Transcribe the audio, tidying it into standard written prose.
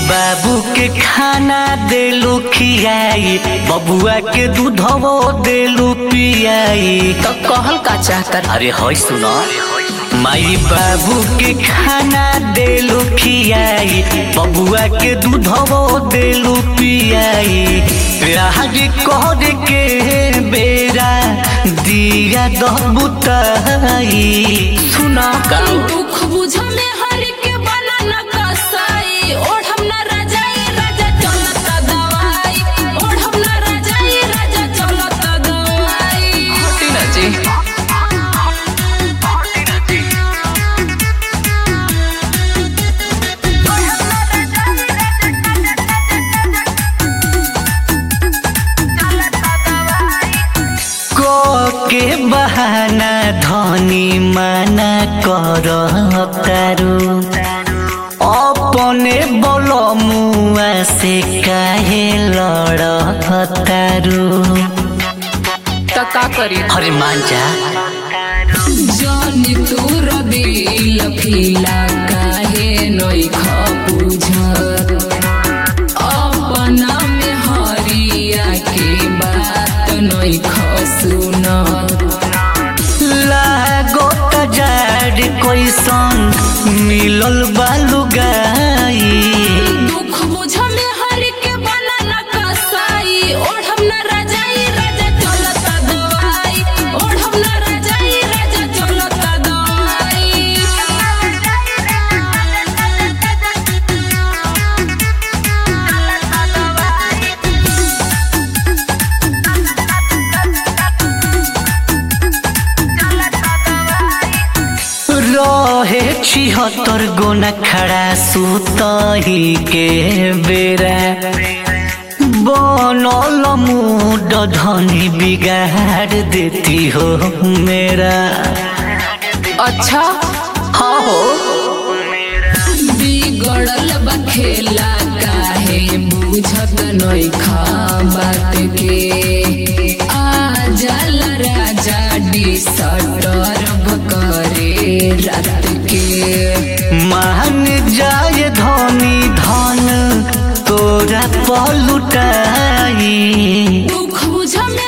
बाबू के खाना देलू खियाई, बबुआ के दूधवो देलू पियाई। तो कहल का चाहता? अरे होय सुनो, माई बाबू के खाना देलू खियाई, बबुआ के दूधवो देलू पियाई। राज कहर के बेरा दिया दो बुताई। सुना दुख बुझले हर के बना न कसाई। ओढ़म न रजाई राजा चलता दवाई, ओढ़म न रजाई राजा चलता दवाई। हटी ना जी। के बहाना धनी माना कर तारू, अपने बोलो मुआ से काहे लड़ तारू। तो का करी? अरे मान जा जानी तू रदिल फीला काहे नई खपुझत। अपना में हरिया के बात नई खसुनत। लागो तजाड़ कैसन मिलल बालू गाई। दुख बुझले हर के बना न कसाई। ओढ़म न रजाई राजा चलता दवाई, ओढ़म न रजाई राजा चलता दवाई। रहे 76 गोना खड़ा सुतही के बेरा, बनल मूड धनी बिगाड़ देती हो मेरा। अच्छा हाँ हो बिगड़ल बखेला काहे बुझत नई खा बात के। आ जल राजा डिसटर्ब करे रात के। मान जाए धनी धन तोरा पलुटाई। दुख बुझले